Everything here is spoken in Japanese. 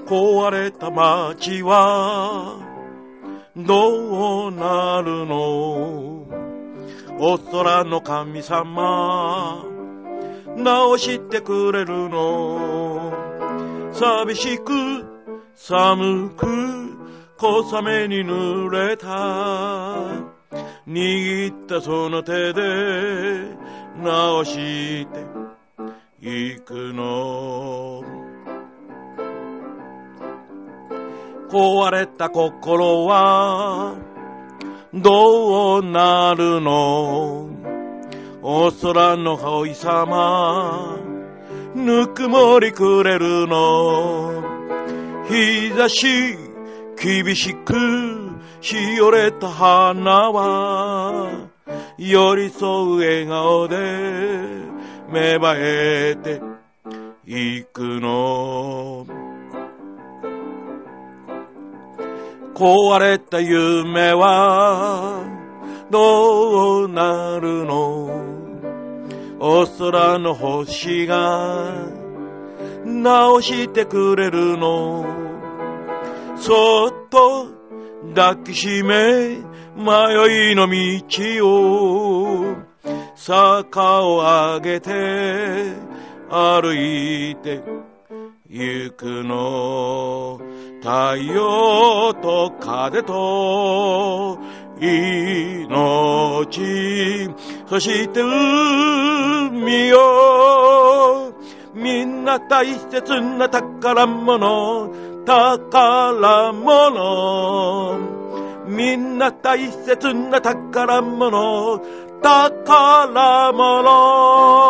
壊れた街はどうなるの。お空の神様直してくれるの。寂しく寒く小雨に濡れた握ったその手で直していくの。壊れた心はどうなるの。お空の青い様ぬくもりくれるの。日差し厳しくしおれた花は寄り添う笑顔で芽生えていくの。壊れた夢はどうなるの。お空の星が直してくれるの。そっと抱きしめ迷いの道を坂を上げて歩いて行くの。太陽と風と命、そして海よ。みんな大切な宝物、宝物。みんな大切な宝物、宝物。